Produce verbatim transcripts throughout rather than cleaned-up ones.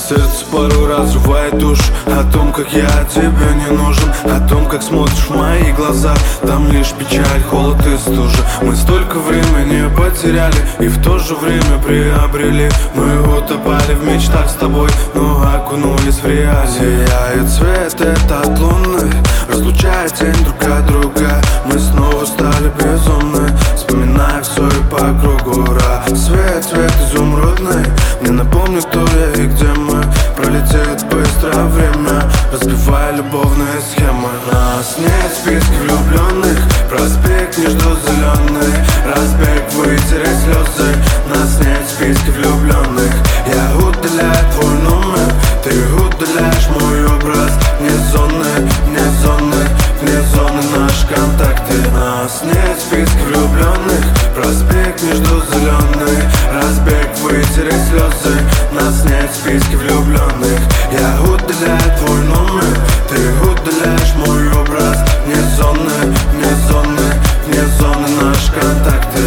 Сердце порой разрывает душу о том, как я тебе не нужен, о том, как смотришь в мои глаза. Там лишь печаль, холод и стужа. Мы столько времени потеряли и в то же время приобрели. Мы утопали в мечтах с тобой, но окунулись в реальность. Сияет свет этот лунный, разлучая тень друг от друга. Мы снова стали безумны, вспоминая все и по кругу. Рассвет, свет изумрудный, мне напомнит, кто я и где мы. Пролетит быстро время, разбивая любовные схемы. Нас нет в списке влюбленных, проспект не ждут зеленый. Разбег, вытереть слезы, нас нет в списке влюбленных. Я удаляю твой номер, ты удаляешь мой образ. Вне зоны, вне зоны, вне зоны наши контакты. Нас нет в списке влюбленных, проспект не ждут зеленый. Разбег, вытереть слезы, нас нет в списке влюбленных. Я удаляю твой номер, ты удаляешь мой образ. Вне зоны, вне зоны, вне зоны наши контакты.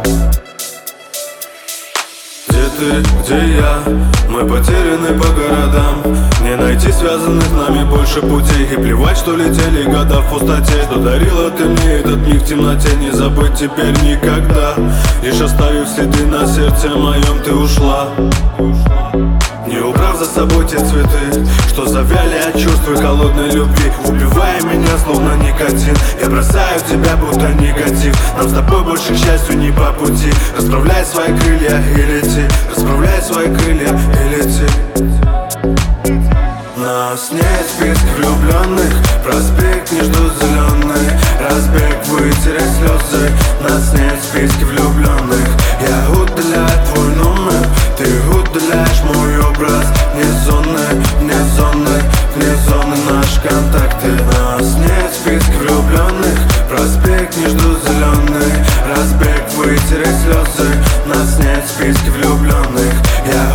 Где ты, где я? Мы потеряны по городам. Не найти связанных нами больше путей. И плевать, что летели года в пустоте. Что дарила ты мне этот миг в темноте. Не забыть теперь никогда. Лишь оставив следы на сердце моем, ты ушла, не убрав за собой те цветы, что завяли от чувств и холодной любви. Убивая меня словно никотин, я бросаю тебя будто негатив. Нам с тобой больше, к счастью, не по пути. Расправляй свои крылья и лети, расправляй свои крылья и лети. Нас нет в списке влюбленных, проспект не ждут зеленый. Разбег, вытереть слезы, нас нет в списке влюбленных. Я удаляю твой номер, ты удаляешь мой образ. Вне зоны, вне зоны, вне зоны наши контакты. Нас нет в списке влюбленных, проспект не ждут зеленый. Разбег, вытереть слезы, нас нет в списке влюбленных. Я